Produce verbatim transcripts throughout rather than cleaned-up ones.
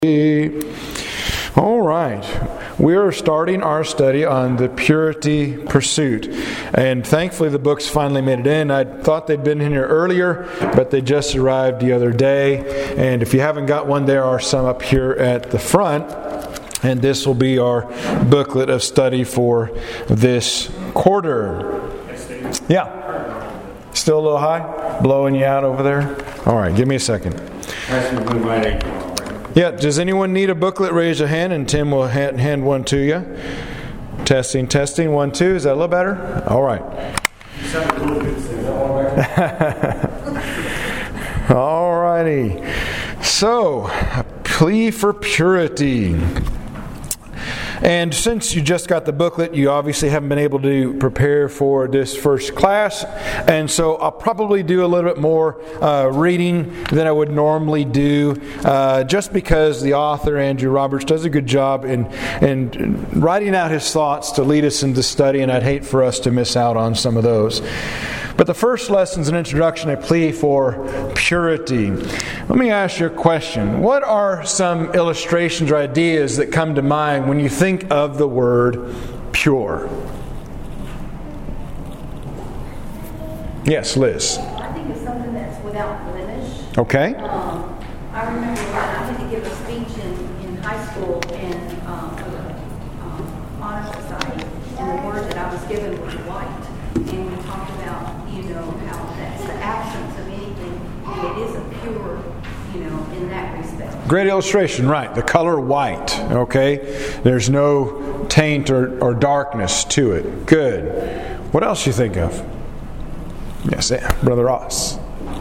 All right, we are starting our study on the Purity Pursuit, and thankfully the books finally made it in. I thought they'd been in here earlier, but they just arrived the other day, and if you haven't got one, there are some up here at the front, and this will be our booklet of study for this quarter. Yeah, still a little high? Blowing you out over there? All right, give me a second. Yeah, does anyone need a booklet? Raise a hand and Tim will hand, hand one to you. Testing, testing, one, two. Is that a little better? All right. All righty. So, a plea for purity. And since you just got the booklet, you obviously haven't been able to prepare for this first class. And so I'll probably do a little bit more uh, reading than I would normally do, uh, just because the author, Andrew Roberts, does a good job in, in writing out his thoughts to lead us into study, and I'd hate for us to miss out on some of those. But the first lesson is an introduction, a plea for purity. Let me ask you a question. What are some illustrations or ideas that come to mind when you think of the word pure? Yes, Liz. I think it's something that's without blemish. Okay. Um, I remember when I had to give a speech in, in high school and um, for the um, honor society, and the word that I was given was white. And we talked about, you know, how that's the absence of anything, and it isn't pure, you know, in that respect. Great illustration, right. The color white, okay? There's no taint or, or darkness to it. Good. What else do you think of? Yes, Brother Ross.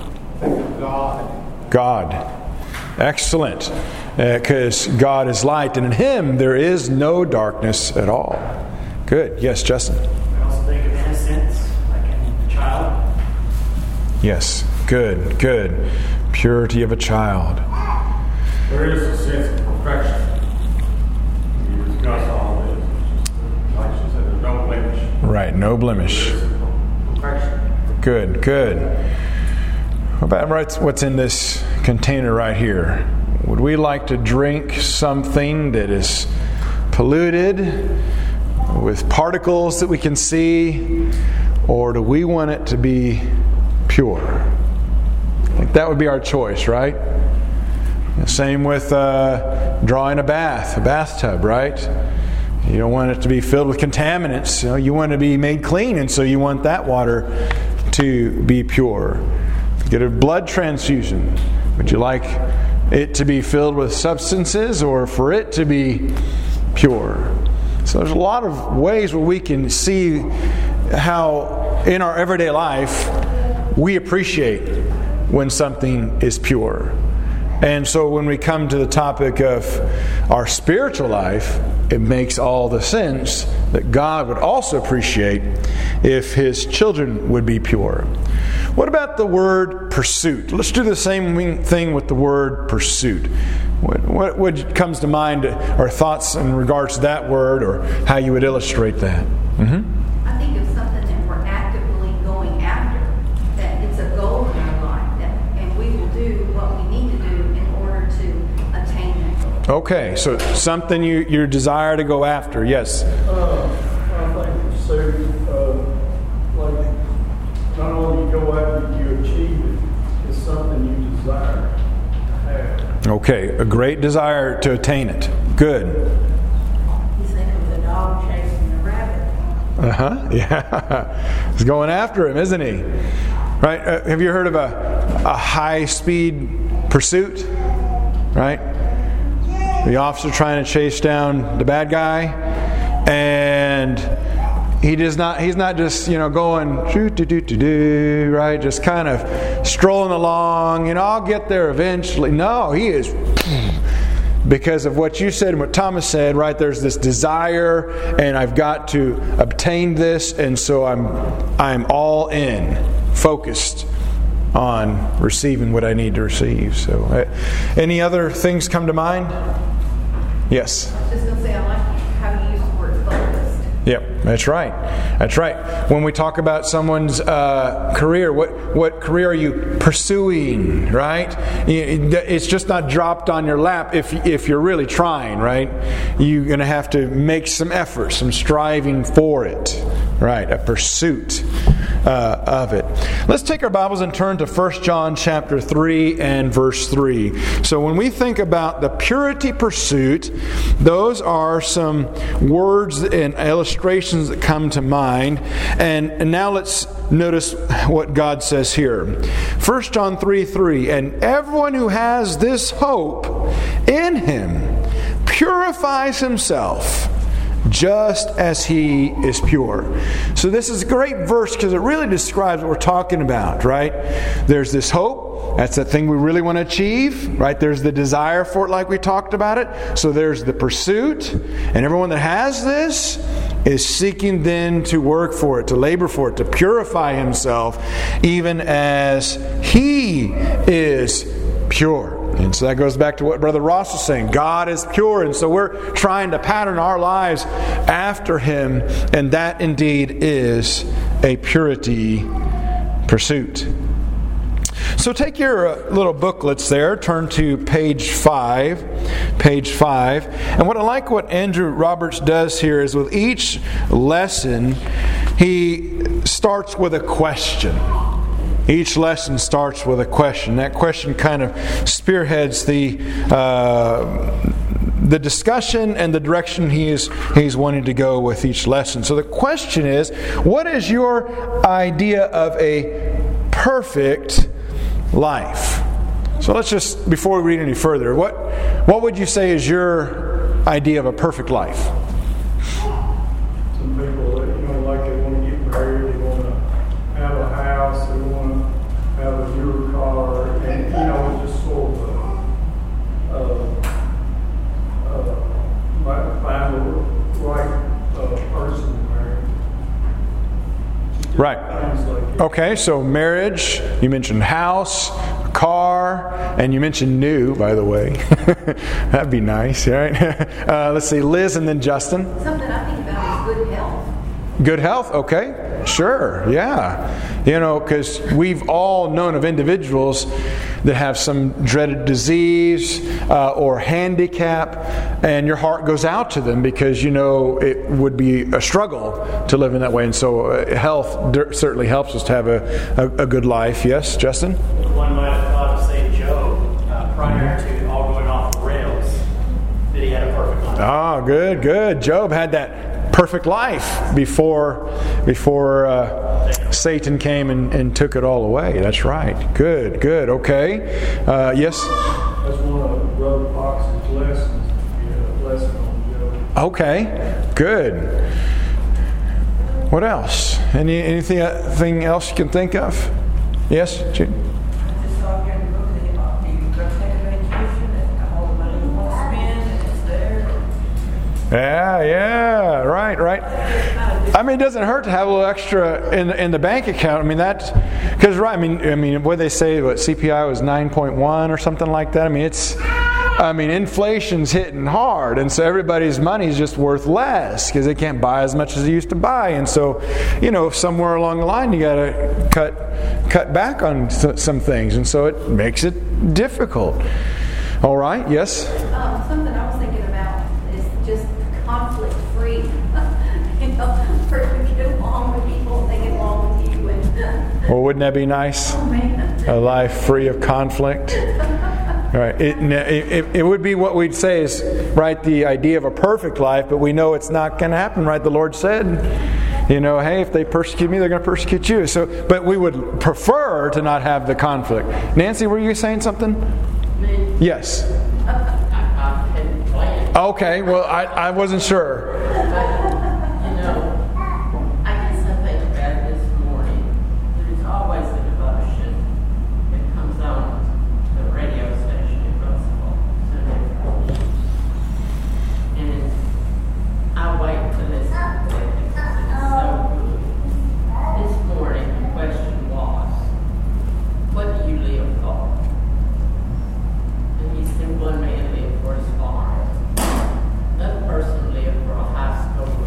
God. God. Excellent. Because uh, God is light, and in Him there is no darkness at all. Good. Yes, Justin. I also think of innocence, like a child. Yes. Good. Good. Purity of a child. There is a sense of perfection. You discuss all this. Like she said, there's no blemish. Right. No blemish. There is perfection. Good. Good. What about what's in this container right here? Would we like to drink something that is polluted with particles that we can see, or do we want it to be pure? I think that would be our choice, right? Same with uh, drawing a bath, a bathtub, right? You don't want it to be filled with contaminants. You know, you want to be made clean, and so you want that water to be pure. Get a blood transfusion. Would you like it to be filled with substances, or for it to be pure? So there's a lot of ways where we can see how in our everyday life we appreciate when something is pure. And so when we come to the topic of our spiritual life, it makes all the sense that God would also appreciate if His children would be pure. What about the word pursuit? Let's do the same thing with the word pursuit. What, what, what comes to mind, or thoughts in regards to that word, or how you would illustrate that? Mm-hmm. I think of something that we're actively going after, that it's a goal in our life, that, and we will do what we need to do in order to attain that goal. Okay, so something you, you desire to go after, yes? Uh, I think pursuit, uh, like, not only go after it, you achieve it, it's something you desire to have. Okay, a great desire to attain it. Good. He's thinking of the dog chasing the rabbit. Uh-huh, yeah. He's going after him, isn't he? Right? Uh, have you heard of a, a high-speed pursuit? Right? The officer trying to chase down the bad guy, and he does not. He's not just, you know, going shoot do do do do, right? Just kind of strolling along. You know, I'll get there eventually. No, he is, because of what you said and what Thomas said. Right? There's this desire, and I've got to obtain this, and so I'm I'm all in, focused on receiving what I need to receive. So, uh, any other things come to mind? Yes. I was just going to say, I like how you use the word focused. Yep, that's right. That's right. When we talk about someone's uh, career, what what career are you pursuing, right? It's just not dropped on your lap if if you're really trying, right? You're going to have to make some effort, some striving for it, right? A pursuit uh, of it. Let's take our Bibles and turn to First John chapter three and verse three. So when we think about the purity pursuit, those are some words and illustrations that come to mind. And, and now let's notice what God says here. First John three three, and everyone who has this hope in Him purifies himself just as He is pure. So this is a great verse because it really describes what we're talking about, right? There's this hope. That's the thing we really want to achieve, right? There's the desire for it like we talked about it. So there's the pursuit. And everyone that has this is seeking then to work for it, to labor for it, to purify himself even as He is pure. And so that goes back to what Brother Ross was saying. God is pure, and so we're trying to pattern our lives after Him, and that indeed is a purity pursuit. So take your uh, little booklets there, turn to page five, page five. And what I like what Andrew Roberts does here is with each lesson, he starts with a question. Each lesson starts with a question. That question kind of spearheads the uh, the discussion and the direction he is he's wanting to go with each lesson. So the question is, what is your idea of a perfect life? So let's just, before we read any further, what what would you say is your idea of a perfect life? Some people, you know, like they want to get married, they want to have a house, they want to have a newer car, and you know, just sort of uh, uh, find the right uh, person to marry. Right. Things like that. Okay, so marriage, you mentioned house, car, and you mentioned new, by the way. That'd be nice, right? Uh, let's see, Liz and then Justin. Something I think about is good health. Good health, okay, sure, yeah. You know, because we've all known of individuals that have some dreaded disease uh, or handicap, and your heart goes out to them because you know it would be a struggle to live in that way. And so uh, health d- certainly helps us to have a, a, a good life. Yes, Justin? One might have thought of, say, Job, uh, prior to all going off the rails, that he had a perfect life. Ah, good, good. Job had that perfect life before before uh, Satan came and, and took it all away. That's right. Good, good. Okay. Uh, yes? That's one of Brother Fox's lessons. He had a lesson on Job. Okay. Good. What else? Any anything, anything else you can think of? Yes? Jude? I just saw here in the book that uh, you go take a vacation and all the money you want to spend and it's there. Yeah, yeah, right, right. I mean, it doesn't hurt to have a little extra in in the bank account. I mean, that because right. I mean, I mean, what they say, what C P I was nine point one or something like that. I mean, it's. I mean, inflation's hitting hard, and so everybody's money is just worth less because they can't buy as much as they used to buy. And so, you know, somewhere along the line, you got to cut cut back on some things, and so it makes it difficult. All right. Yes. Um, something I was thinking about is just conflict free. You know, for to get along with people, they get along with you. And well, wouldn't that be nice? oh man, A life free of conflict. Right. It, it, it would be what we'd say is, right, the idea of a perfect life, but we know it's not going to happen, right? The Lord said, you know, hey, if they persecute me, they're going to persecute you. So, but we would prefer to not have the conflict. Nancy, were you saying something? Me, Yes. I, I hadn't planned. Okay, well, I, I wasn't sure. But, you know, I guess I think about this morning. There's always a devotion that comes on the radio station in Russellville, Sunday morning. And I wait to listen to it because it's so good. This morning, the question was, what do you live for? And he said, one man lived for his farm. Another person lived for a high school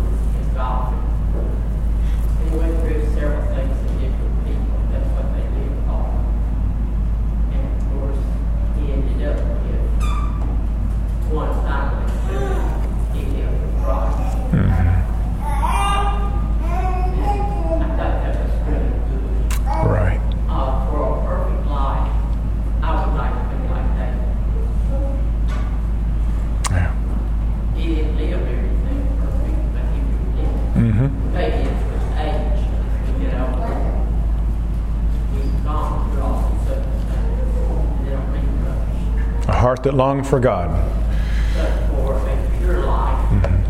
heart that long for God. But for a pure life,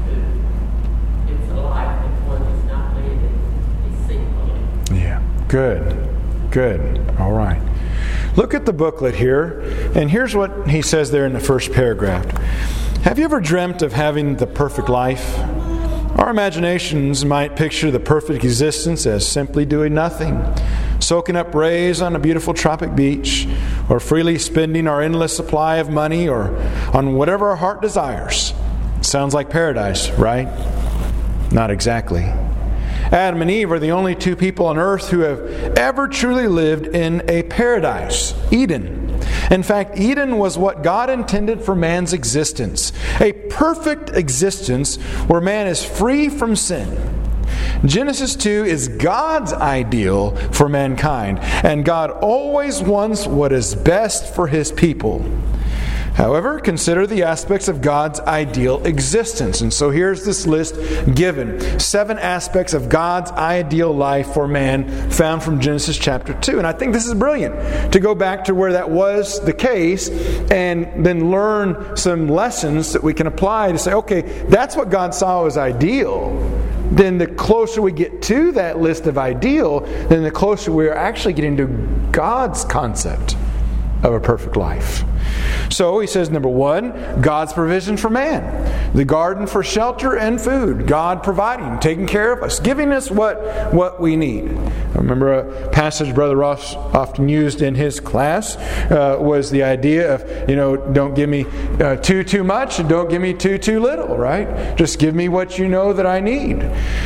mm-hmm. it's a life that one is not living deceitfully. Yeah, good, good. All right. Look at the booklet here, and here's what he says there in the first paragraph. Have you ever dreamt of having the perfect life? Our imaginations might picture the perfect existence as simply doing nothing, soaking up rays on a beautiful tropic beach, or freely spending our endless supply of money or on whatever our heart desires. Sounds like paradise, right? Not exactly. Adam and Eve are the only two people on earth who have ever truly lived in a paradise, Eden. In fact, Eden was what God intended for man's existence, a perfect existence where man is free from sin. Genesis two is God's ideal for mankind, and God always wants what is best for His people. However, consider the aspects of God's ideal existence. And so here's this list given. Seven aspects of God's ideal life for man found from Genesis chapter two. And I think this is brilliant to go back to where that was the case and then learn some lessons that we can apply to say, okay, that's what God saw as ideal. Then the closer we get to that list of ideal, then the closer we're actually getting to God's concept of a perfect life. So he says, number one, God's provision for man. The garden for shelter and food. God providing, taking care of us, giving us what, what we need. I remember a passage Brother Ross often used in his class uh, was the idea of, you know, don't give me uh, too, too much and don't give me too, too little, right? Just give me what you know that I need.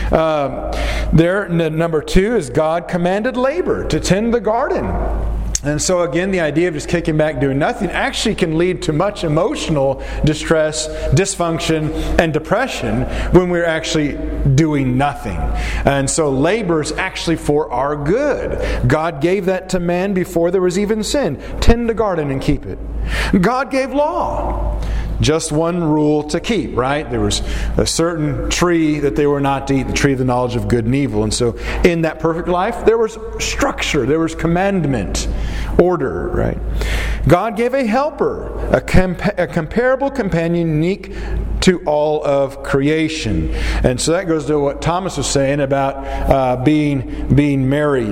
Um, there, n- number two is God commanded labor to tend the garden. And so again, the idea of just kicking back doing nothing actually can lead to much emotional distress, dysfunction, and depression when we're actually doing nothing. And so labor is actually for our good. God gave that to man before there was even sin. Tend the garden and keep it. God gave law. Just one rule to keep, right? There was a certain tree that they were not to eat, the tree of the knowledge of good and evil. And so in that perfect life, there was structure, there was commandment, order, right? God gave a helper, a, compa- a comparable companion unique to all of creation. And so that goes to what Thomas was saying about uh, being, being married.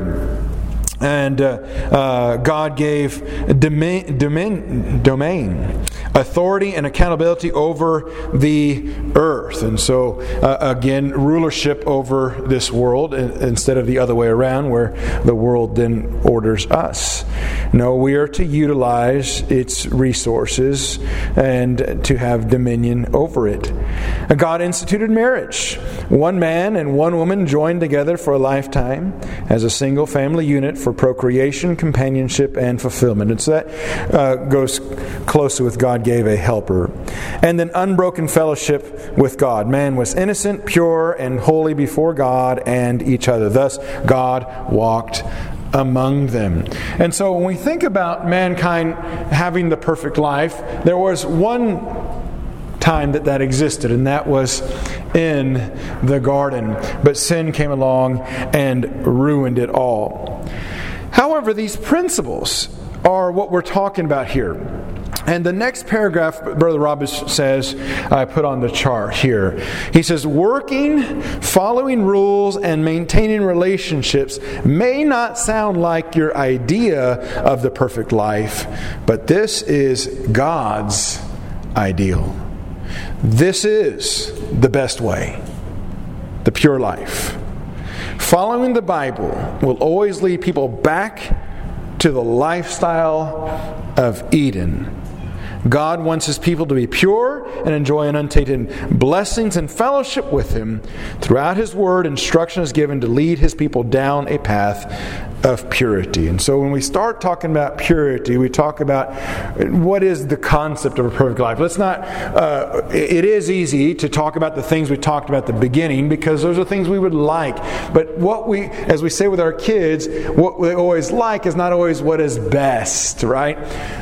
And uh, uh, God gave domain, domain, domain, authority and accountability over the earth. And so, uh, again, rulership over this world instead of the other way around where the world then orders us. No, we are to utilize its resources and to have dominion over it. God instituted marriage. One man and one woman joined together for a lifetime as a single family unit for procreation, companionship, and fulfillment. And so that uh, goes closely with God gave a helper. And then unbroken fellowship with God. Man was innocent, pure, and holy before God and each other. Thus, God walked among them. And so when we think about mankind having the perfect life, there was one time that that existed, and that was in the garden. But sin came along and ruined it all. However, these principles are what we're talking about here. And the next paragraph, Brother Roberts says, I put on the chart here. He says, working, following rules, and maintaining relationships may not sound like your idea of the perfect life, but this is God's ideal. This is the best way, the pure life. Following the Bible will always lead people back to the lifestyle of Eden. God wants His people to be pure and enjoy untainted blessings and fellowship with Him. Throughout His Word, instruction is given to lead His people down a path of purity. And so when we start talking about purity, we talk about what is the concept of a perfect life. Let's not, uh, it is easy to talk about the things we talked about at the beginning because those are things we would like. But what we, as we say with our kids, what we always like is not always what is best, right?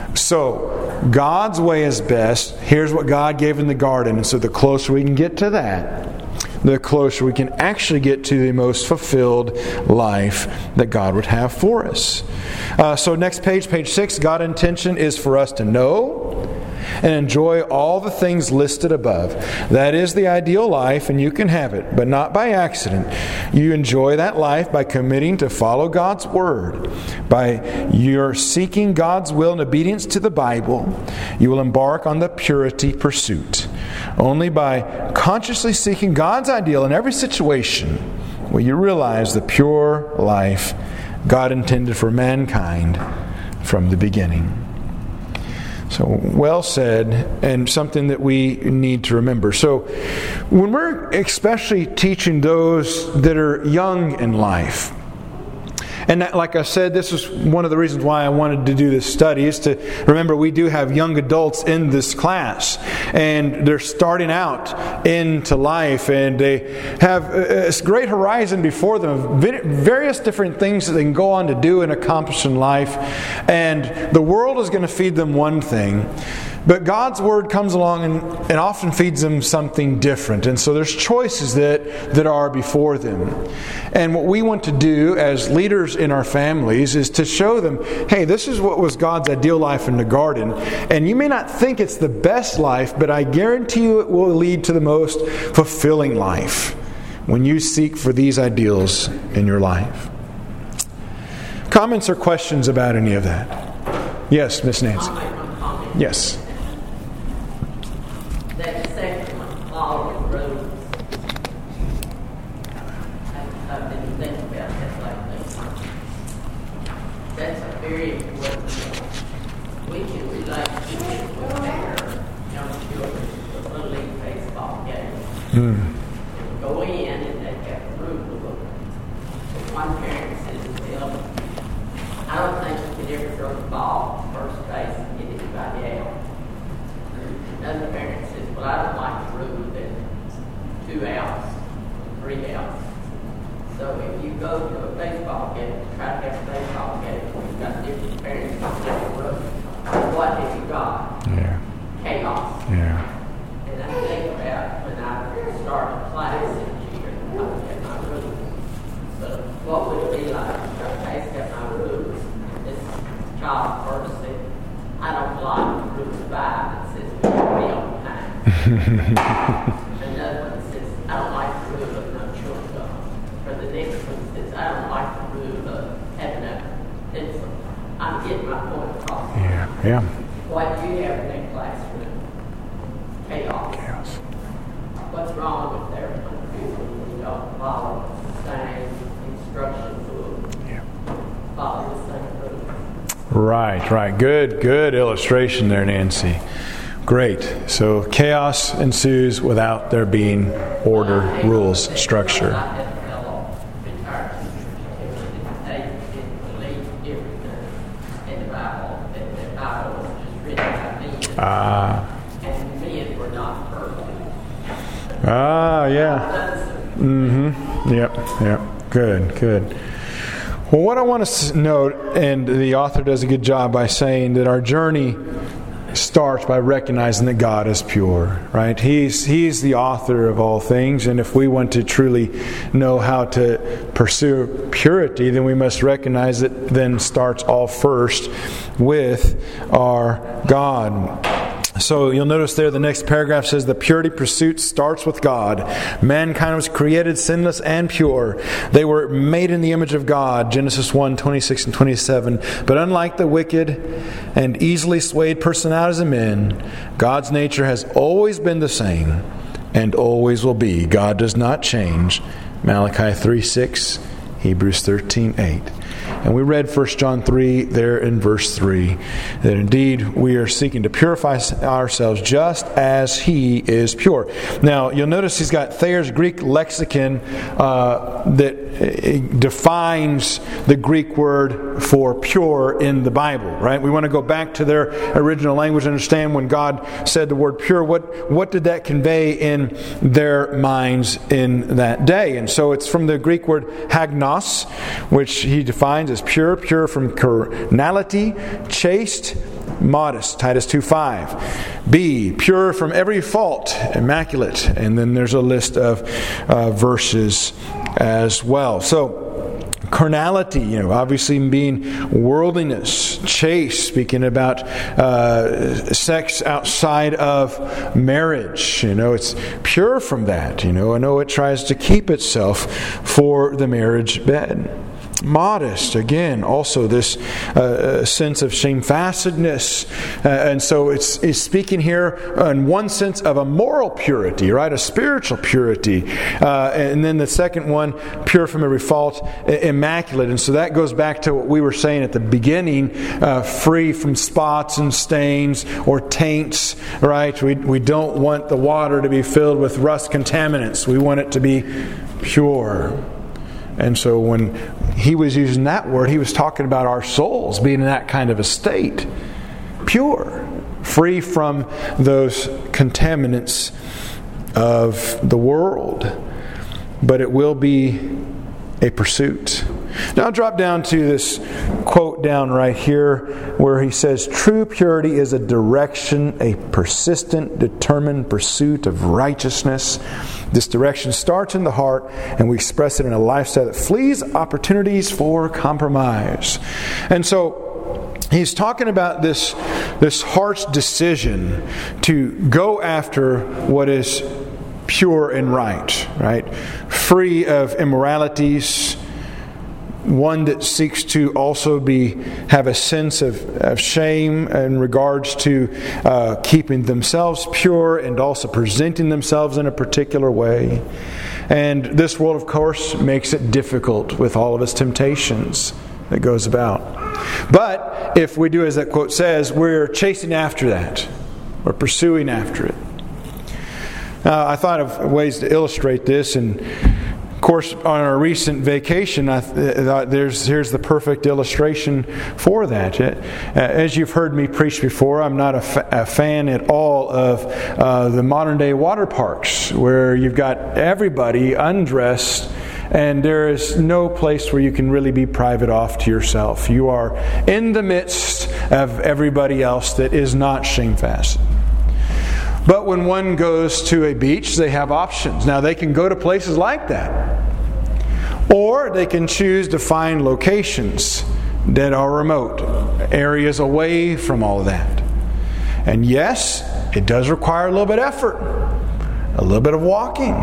So, God's way is best. Here's what God gave in the garden. And so the closer we can get to that, the closer we can actually get to the most fulfilled life that God would have for us. Uh, so next page, page six, God's intention is for us to know and enjoy all the things listed above. That is the ideal life, and you can have it, but not by accident. You enjoy that life by committing to follow God's Word. By your seeking God's will in obedience to the Bible, you will embark on the purity pursuit. Only by consciously seeking God's ideal in every situation will you realize the pure life God intended for mankind from the beginning. So, well said, and something that we need to remember. So, when we're especially teaching those that are young in life, and that, like I said, this is one of the reasons why I wanted to do this study, is to remember we do have young adults in this class, and they're starting out into life, and they have a great horizon before them, various different things that they can go on to do and accomplish in life, and the world is going to feed them one thing. But God's Word comes along and, and often feeds them something different. And so there's choices that, that are before them. And what we want to do as leaders in our families is to show them, hey, this is what was God's ideal life in the garden. And you may not think it's the best life, but I guarantee you it will lead to the most fulfilling life when you seek for these ideals in your life. Comments or questions about any of that? Yes, Miss Nancy. Yes. That second one, following rules. I've been thinking about that lately. That's a very important one. We can relate to it with our young children with a little league baseball game. Mm. Go in and they have a rule. But one parent says, well, I don't think you could ever throw the ball to first base and get anybody out. Another parent says, well, I don't like the rule that two outs, three outs. So if you go to a baseball game, try to have a baseball game, you've got different parents on different rules. What have you got? Yeah. Chaos. Yeah. And I think about when I started class each year, I would have my rules. So what would it be like if I passed out my rules? This child first said, I don't like the rule five. It says we have to be on time. Another one says, I don't like the rule of no chewing gum. Or the next one says, I don't like the rule of having a pencil. I'm getting my point across. Yeah. Yeah. What do you have in that classroom? Chaos. Chaos. What's wrong with their people who don't follow the same instruction book? Yeah. Follow the same rules. Right, right. Good, good illustration there, Nancy. Great. So chaos ensues without there being order, rules, structure. I had a fellow retired teacher. They didn't believe everything in the Bible. That the Bible was just written by men. Ah. And men were not perfect. Ah, yeah. Mm-hmm. Yep, yep. Good, good. Well, what I want to note, and the author does a good job by saying that our journey starts by recognizing that God is pure, right? He's He's the author of all things, and if we want to truly know how to pursue purity, then we must recognize that then starts all first with our God. So you'll notice there the next paragraph says the purity pursuit starts with God. Mankind was created sinless and pure. They were made in the image of God, Genesis one, twenty-six and twenty-seven. But unlike the wicked and easily swayed personalities of men, God's nature has always been the same and always will be. God does not change. Malachi three six, Hebrews thirteen eight. And we read First John three there in verse three, that indeed we are seeking to purify ourselves just as He is pure. Now, you'll notice he's got Thayer's Greek lexicon uh, that defines the Greek word for pure in the Bible, right? We want to go back to their original language and understand when God said the word pure, what, what did that convey in their minds in that day? And so it's from the Greek word hagnos, which he defines as pure, pure from carnality, chaste, modest, Titus two five. B, pure from every fault, immaculate. And then there's a list of uh, verses as well. So, carnality, you know, obviously being worldliness, chaste, speaking about uh, sex outside of marriage. You know, it's pure from that. You know, I know it tries to keep itself for the marriage bed. Modest, again, also this uh, sense of shamefacedness. Uh, and so it's, it's speaking here in one sense of a moral purity, right? A spiritual purity. Uh, and then the second one, pure from every fault, immaculate. And so that goes back to what we were saying at the beginning, uh, free from spots and stains or taints, right? We, we don't want the water to be filled with rust contaminants. We want it to be pure. And so when he was using that word, he was talking about our souls being in that kind of a state. Pure. Free from those contaminants of the world. But it will be a pursuit. Now I'll drop down to this quote down right here where he says, true purity is a direction, a persistent, determined pursuit of righteousness. This direction starts in the heart, and we express it in a lifestyle that flees opportunities for compromise. And so he's talking about this, this heart's decision to go after what is pure and right, right? Free of immoralities, one that seeks to also be have a sense of, of shame in regards to uh, keeping themselves pure and also presenting themselves in a particular way. And this world, of course, makes it difficult with all of its temptations that goes about. But if we do as that quote says, we're chasing after that. We're pursuing after it. Uh, I thought of ways to illustrate this, and of course, on our recent vacation, I thought there's here's the perfect illustration for that. As you've heard me preach before, I'm not a, fa- a fan at all of uh, the modern day water parks, where you've got everybody undressed, and there is no place where you can really be private off to yourself. You are in the midst of everybody else that is not shamefaced. But when one goes to a beach, they have options. Now, they can go to places like that. Or they can choose to find locations that are remote, areas away from all of that. And yes, it does require a little bit of effort, a little bit of walking.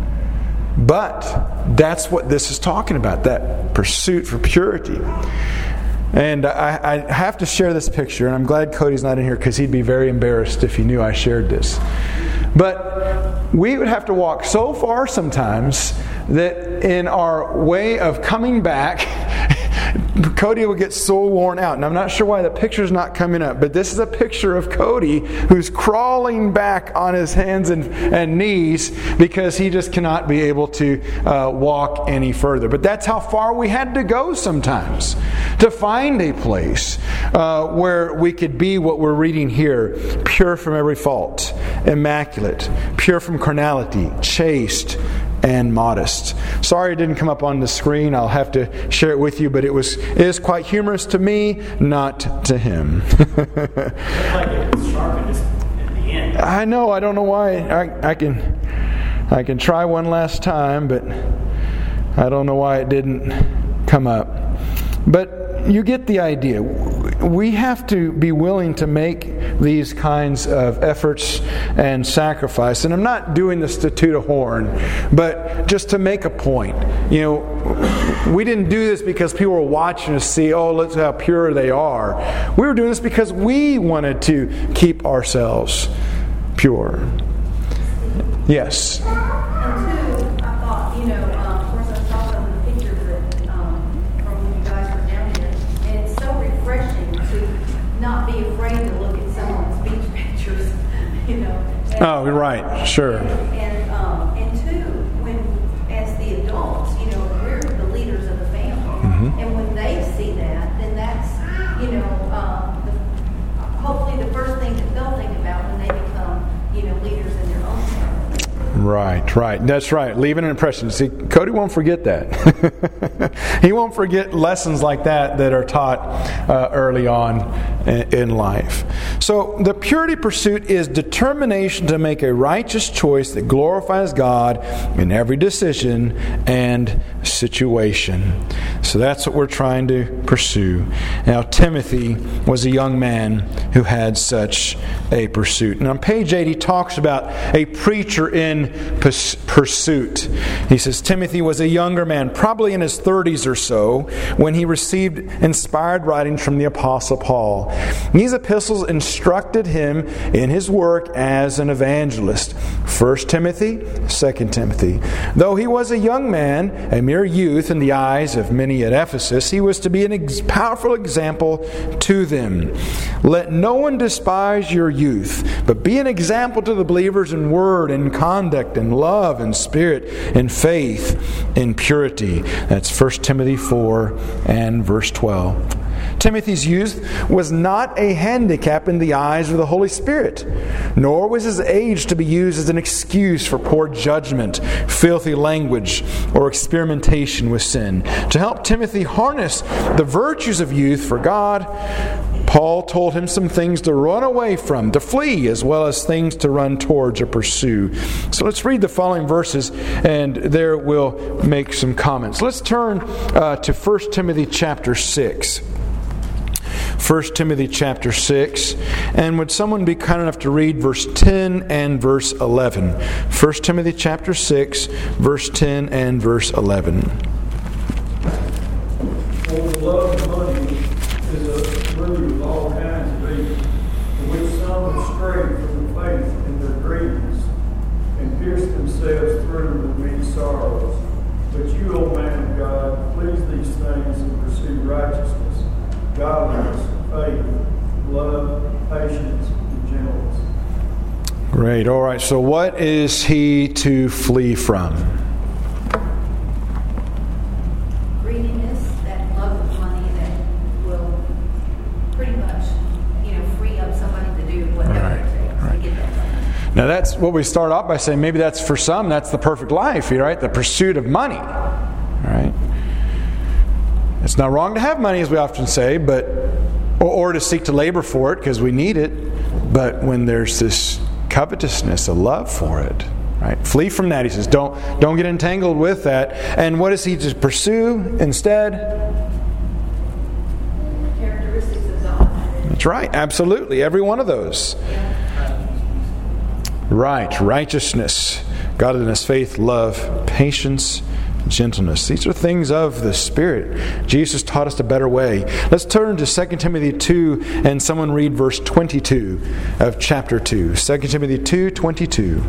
But that's what this is talking about, that pursuit for purity. And I, I have to share this picture, and I'm glad Cody's not in here because he'd be very embarrassed if he knew I shared this. But we would have to walk so far sometimes that in our way of coming back, Cody would get so worn out. And I'm not sure why the picture's not coming up, but this is a picture of Cody who's crawling back on his hands and, and knees because he just cannot be able to uh, walk any further. But that's how far we had to go sometimes to find a place uh, where we could be what we're reading here, pure from every fault, immaculate, pure from carnality, chaste, and modest. Sorry it didn't come up on the screen. I'll have to share it with you, but it was it is quite humorous to me, not to him. I know. I don't know why. I, I can I can try one last time, but I don't know why it didn't come up. But you get the idea. We have to be willing to make these kinds of efforts and sacrifice. And I'm not doing this to toot a horn, but just to make a point. You know, we didn't do this because people were watching us see, oh, look how pure they are. We were doing this because we wanted to keep ourselves pure. Yes? And two, I thought, you know, um, of course I saw some of the pictures that, um, from when you guys were down here, and it's so refreshing to not be afraid to look at someone's beach pictures, you know. And, oh, right, sure. And um, and two, when as the adults, you know, we're the leaders of the family, mm-hmm. and when they see that, then that's, you know, um, the, hopefully the first thing that they'll think about when they become, you know, leaders in their own family. Right, right. That's right. Leaving an impression. See, Cody won't forget that. He won't forget lessons like that that are taught uh, early on in life. So the purity pursuit is determination to make a righteous choice that glorifies God in every decision and situation. So that's what we're trying to pursue. Now, Timothy was a young man who had such a pursuit. And on page eight, he talks about a preacher in pursuit. He says, Timothy was a younger man, probably in his thirties or so, when he received inspired writings from the Apostle Paul. These epistles instructed him in his work as an evangelist. First Timothy, Second Timothy. Though he was a young man, a mere youth in the eyes of many at Ephesus, he was to be a ex- powerful example to them. Let no one despise your youth, but be an example to the believers in word, in conduct, in love, in spirit, in faith, in purity. That's First Timothy four and verse twelve. Timothy's youth was not a handicap in the eyes of the Holy Spirit, nor was his age to be used as an excuse for poor judgment, filthy language, or experimentation with sin. To help Timothy harness the virtues of youth for God, Paul told him some things to run away from, to flee, as well as things to run towards or pursue. So let's read the following verses, and there we'll make some comments. Let's turn uh, to First Timothy chapter six. First Timothy chapter six. And would someone be kind enough to read verse ten and verse eleven? First Timothy chapter six, verse ten and verse eleven. For the love of money is a root of all kinds of evil, for which some have strayed from the faith in their greediness, and pierced themselves through with many sorrows. But you, O man of God, please these things and pursue righteousness, godliness, faith, love, patience, and gentleness. Great. All right. So what is he to flee from? Greediness, that love of money that will pretty much, you know, free up somebody to do whatever Right, it takes right. to get that money. Now that's what we start off by saying. Maybe that's for some, that's the perfect life, right? The pursuit of money, right? It's not wrong to have money, as we often say, but or, or to seek to labor for it because we need it. But when there's this covetousness, a love for it, right? Flee from that. He says, don't don't get entangled with that. And what is he to pursue instead? Characteristics of God. That's right. Absolutely, every one of those. Right, righteousness, godliness, faith, love, patience, gentleness. These are things of the Spirit. Jesus taught us a better way. Let's turn to Second Timothy two and someone read verse twenty-two of chapter two. Second Timothy two twenty-two.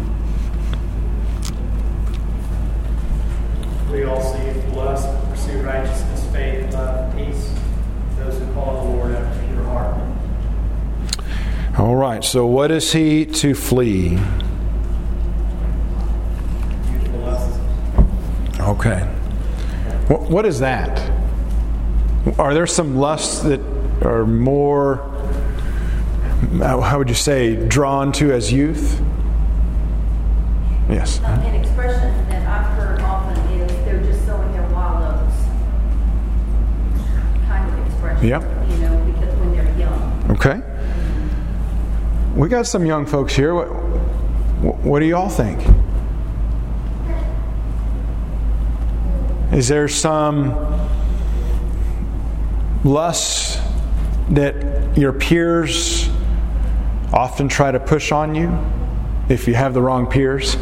We all seek lust, pursue righteousness, faith, love, peace. Those who call the Lord after pure heart. All right, so what is he to flee? Youthful lusts. Okay. What, what is that? Are there some lusts that are more, how would you say, drawn to as youth? Yes. Um, an expression that I've heard often is they're just sowing their wild oats. Kind of expression. Yep. You know, because when they're young. Okay. We got some young folks here. What, what do y'all think? Is there some lust that your peers often try to push on you if you have the wrong peers?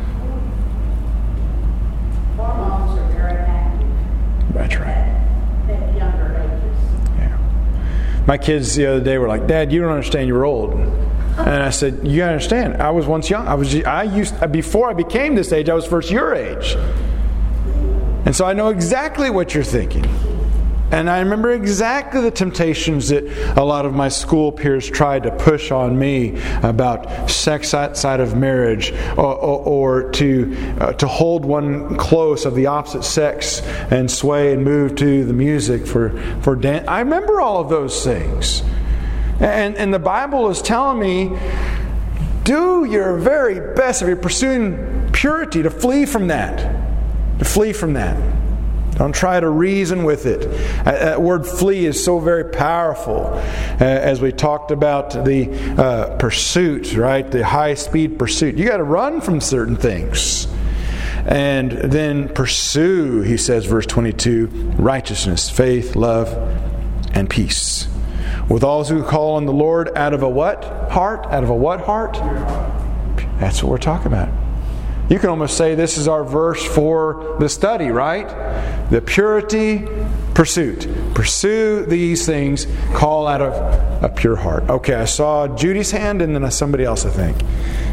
Hormones are very active That's right. at, at younger ages. Yeah. My kids the other day were like, "Dad, you don't understand. You're old." And I said, "You gotta understand. I was once young. I was. I used before I became this age. I was first your age, and so I know exactly what you're thinking." And I remember exactly the temptations that a lot of my school peers tried to push on me about sex outside of marriage, or, or, or to uh, to hold one close of the opposite sex and sway and move to the music for for dance. I remember all of those things, and and the Bible is telling me, do your very best if you're pursuing purity to flee from that, to flee from that. Don't try to reason with it. That word flee is so very powerful. Uh, as we talked about the uh, pursuit, right? The high-speed pursuit. You got to run from certain things. And then pursue, he says, verse twenty-two, righteousness, faith, love, and peace. With all who call on the Lord out of a what heart? Out of a what heart? That's what we're talking about. You can almost say this is our verse for the study, right? The purity pursuit. Pursue these things. Call out of a pure heart. Okay, I saw Judy's hand and then somebody else, I think.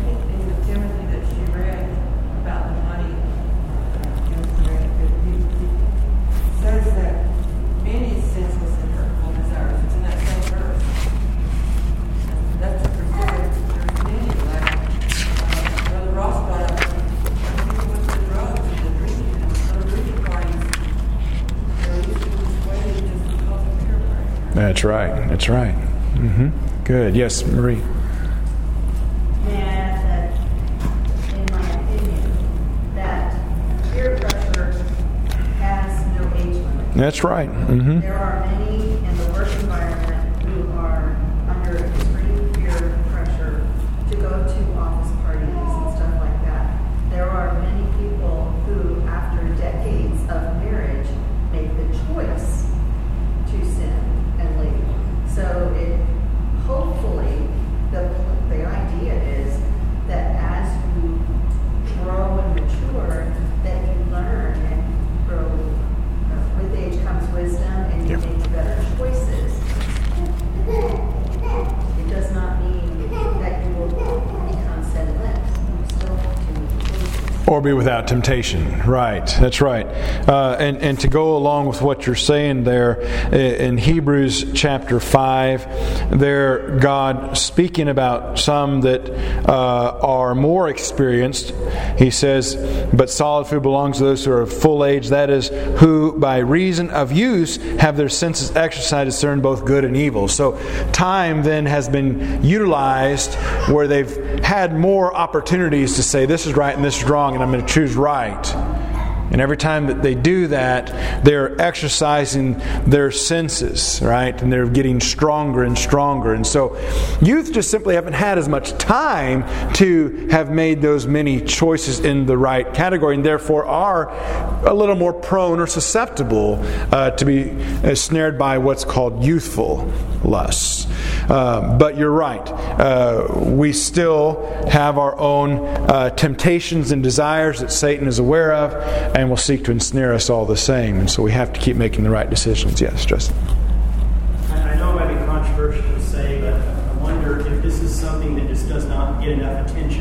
That's right. That's right. Mm-hmm. Good. Yes, Marie. May I add that, in my opinion, that peer pressure has no age limit. That's right. Mm-hmm. There are many in the work environment who are under extreme peer pressure to go to office parties and stuff like that. There are many people who, after decades of marriage, make the choice to sin and leave. So it hopefully the the idea is that as you grow and mature, that you learn and grow. Uh, with age comes wisdom, and you Yep. make better choices. It does not mean that you will become sinless. You still have to make choices. Or be without temptation. Right. That's right. Uh, and, and to go along with what you're saying there, in Hebrews chapter five, there God speaking about some that uh, are more experienced. He says, but solid food belongs to those who are of full age, that is, who by reason of use have their senses exercised to discern both good and evil. So time then has been utilized where they've had more opportunities to say this is right and this is wrong, and I'm going to choose right. And every time that they do that, they're exercising their senses, right? And they're getting stronger and stronger. And so youth just simply haven't had as much time to have made those many choices in the right category, and therefore are a little more prone or susceptible uh, to be uh, snared by what's called youthful lusts. Uh, but you're right. Uh, we still have our own uh, temptations and desires that Satan is aware of, and will seek to ensnare us all the same. And so we have to keep making the right decisions. Yes, Justin. I know it might be controversial to say, but I wonder if this is something that just does not get enough attention.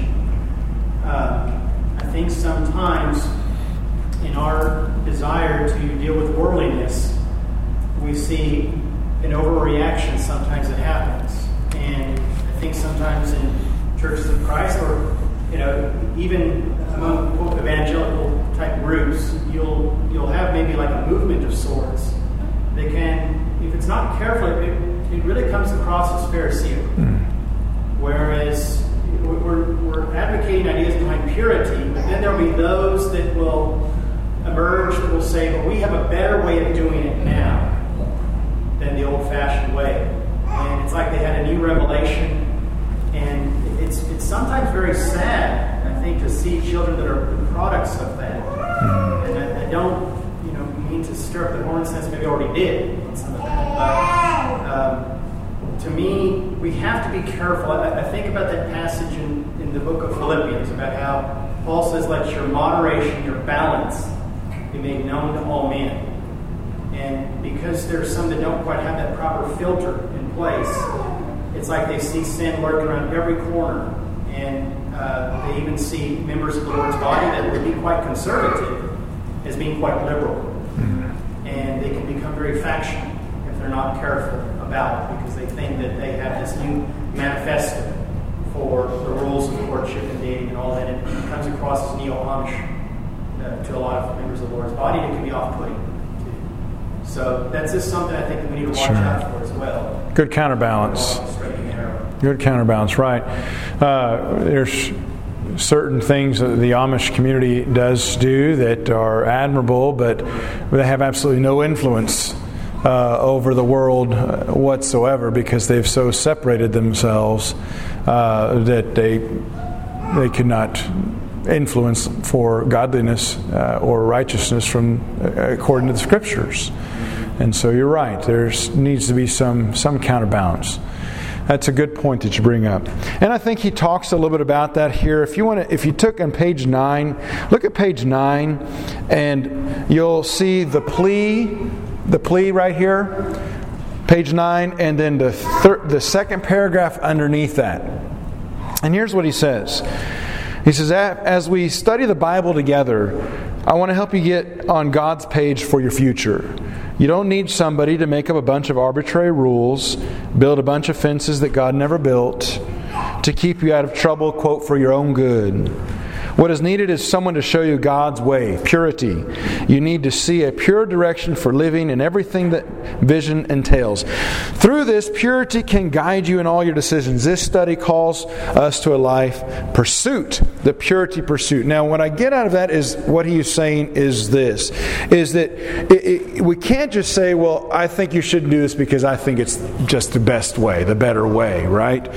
Uh, I think sometimes in our desire to deal with worldliness, we see an overreaction sometimes that happens. And I think sometimes in churches of Christ, or you know, even among quote, evangelical type groups, you'll you'll have maybe like a movement of sorts that can, if it's not careful, it, it really comes across as Pharisaical. Mm. Whereas we're, we're advocating ideas behind purity, but then there'll be those that will emerge that will say, well, we have a better way of doing it now than the old-fashioned way. And it's like they had a new revelation, and it's it's sometimes very sad, I think, to see children that are products of that. Mm-hmm. And I, I don't, you know, mean to stir up the hornet's nest, maybe I already did on some of that. But um, to me, we have to be careful. I, I think about that passage in, in the book of Philippians about how Paul says, let your moderation, your balance be made known to all men. And because there's some that don't quite have that proper filter in place, it's like they see sin lurking around every corner. And uh, they even see members of the Lord's body that would be quite conservative as being quite liberal. Mm-hmm. And they can become very factional if they're not careful about it, because they think that they have this new manifesto for the rules of courtship and dating and all that. And it comes across as neo-Amish uh, to a lot of members of the Lord's body, and it can be off-putting. So that's just something I think that we need to watch sure. out for as well. Good counterbalance. Good counterbalance, right. Uh, there's certain things that the Amish community does do that are admirable, but they have absolutely no influence uh, over the world whatsoever, because they've so separated themselves uh, that they they could not influence for godliness uh, or righteousness from uh, according to the Scriptures. And so you're right. There needs to be some some counterbalance. That's a good point that you bring up. And I think he talks a little bit about that here. If you want to, if you took on page nine, look at page nine, and you'll see the plea, the plea right here, page nine, and then the thir- the second paragraph underneath that. And here's what he says. He says, as we study the Bible together, I want to help you get on God's page for your future. You don't need somebody to make up a bunch of arbitrary rules, build a bunch of fences that God never built, to keep you out of trouble, quote, for your own good. What is needed is someone to show you God's way, purity. You need to see a pure direction for living and everything that vision entails. Through this, purity can guide you in all your decisions. This study calls us to a life pursuit, the purity pursuit. Now, what I get out of that is what he's saying is this, is that it, it, we can't just say, well, I think you shouldn't do this because I think it's just the best way, the better way, right?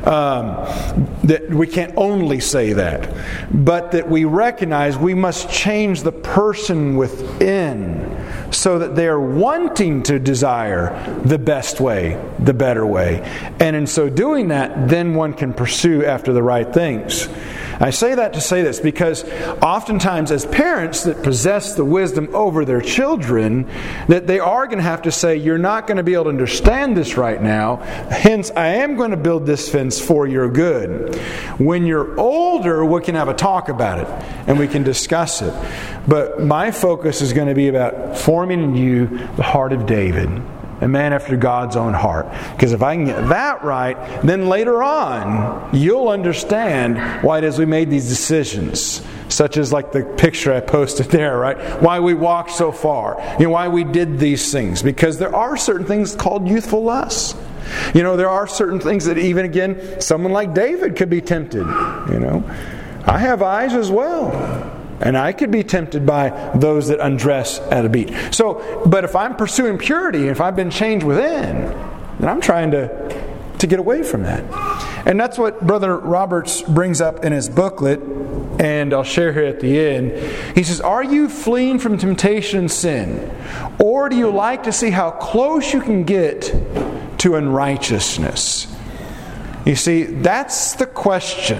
Um, that we can't only say that. But But that we recognize we must change the person within so that they are wanting to desire the best way, the better way. And in so doing that, then one can pursue after the right things. I say that to say this because oftentimes as parents that possess the wisdom over their children, that they are going to have to say, you're not going to be able to understand this right now, hence I am going to build this fence for your good. When you're older, we can have a talk about it and we can discuss it. But my focus is going to be about forming in you the heart of David, a man after God's own heart. Because if I can get that right, then later on, you'll understand why it is we made these decisions. Such as like the picture I posted there, right? Why we walked so far. You know, why we did these things. Because there are certain things called youthful lusts. You know, there are certain things that even again, someone like David could be tempted. You know, I have eyes as well. And I could be tempted by those that undress at a beat. So, but if I'm pursuing purity, if I've been changed within, then I'm trying to, to get away from that. And that's what Brother Roberts brings up in his booklet, and I'll share here at the end. He says, are you fleeing from temptation and sin? Or do you like to see how close you can get to unrighteousness? You see, that's the question.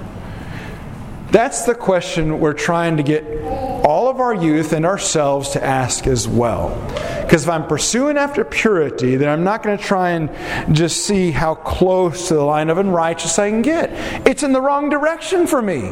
That's the question we're trying to get all of our youth and ourselves to ask as well. Because if I'm pursuing after purity, then I'm not going to try and just see how close to the line of unrighteousness I can get. It's in the wrong direction for me.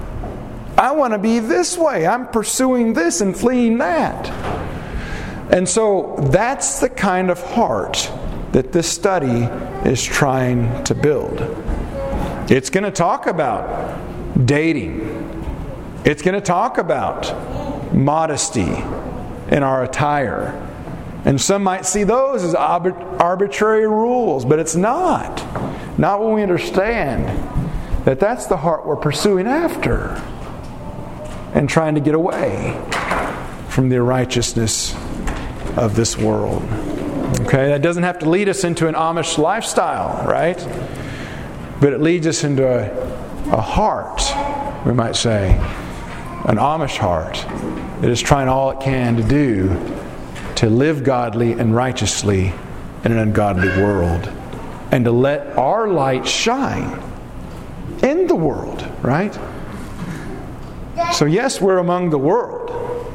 I want to be this way. I'm pursuing this and fleeing that. And so that's the kind of heart that this study is trying to build. It's going to talk about dating. It's going to talk about modesty in our attire. And some might see those as arbitrary rules, but it's not. Not when we understand that that's the heart we're pursuing after and trying to get away from the unrighteousness of this world. Okay, that doesn't have to lead us into an Amish lifestyle, right? But it leads us into a A heart, we might say, an Amish heart that is trying all it can to do to live godly and righteously in an ungodly world. And to let our light shine in the world, right? So yes, we're among the world.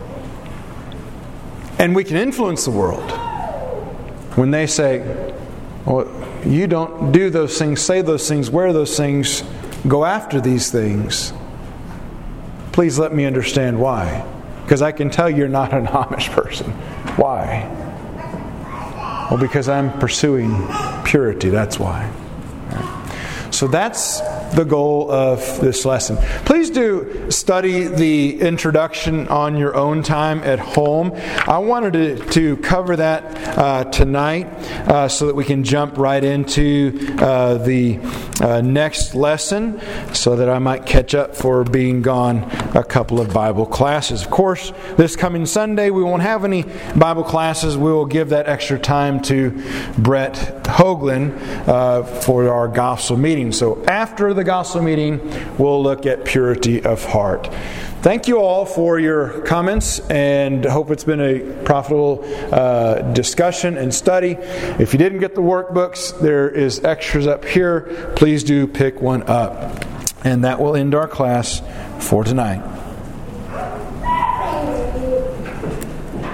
And we can influence the world. When they say, well, you don't do those things, say those things, wear those things, go after these things. Please let me understand why. Because I can tell you're not an Amish person. Why? Well, because I'm pursuing purity. That's why. So that's the goal of this lesson. Please do study the introduction on your own time at home. I wanted to, to cover that uh, tonight uh, so that we can jump right into uh, the uh, next lesson so that I might catch up for being gone a couple of Bible classes. Of course, this coming Sunday we won't have any Bible classes. We will give that extra time to Brett Hoagland uh, for our gospel meeting. So after the gospel meeting, we'll look at purity of heart. Thank you all for your comments, and hope it's been a profitable uh, discussion and study. If you didn't get the workbooks, there is extras up here. Please do pick one up. And that will end our class for tonight.